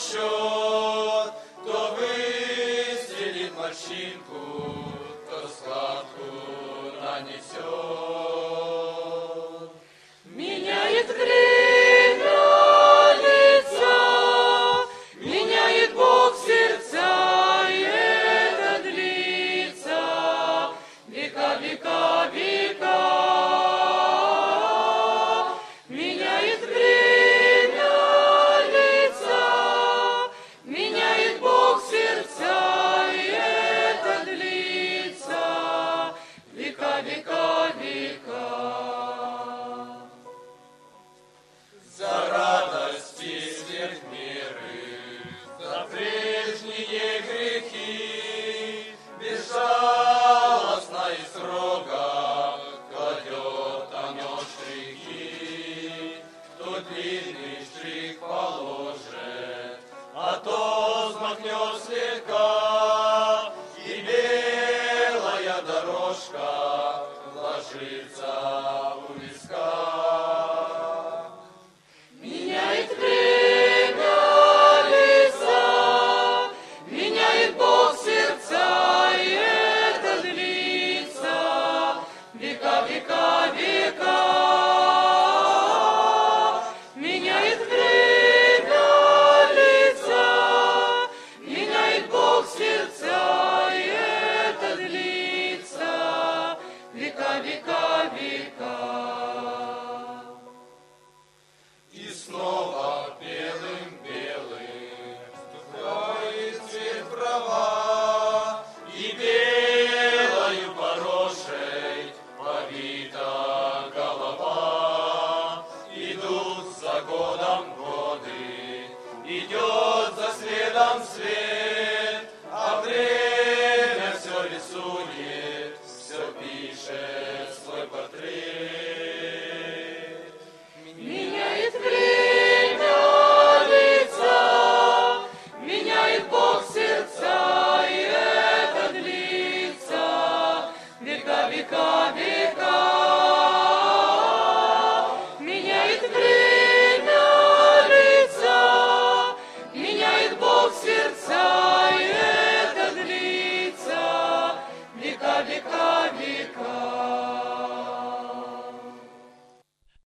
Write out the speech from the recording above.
счет, кто выстрелит морщинку, кто складку нанесет. Меняет время лица, меняет Бог сердца, и это длится века, века, века. Меняет время лица, меняет Бог сердца, и это длится века, века, века. За радости сверх меры, за прежние грехи, безжалостно и строго кладет оно штрихи. Кто длинный штрих положит, а то взмахнет слегка, и белая дорожка ложится у виска. Меняет время лица, меняет Бог сердца, и это длится века, века,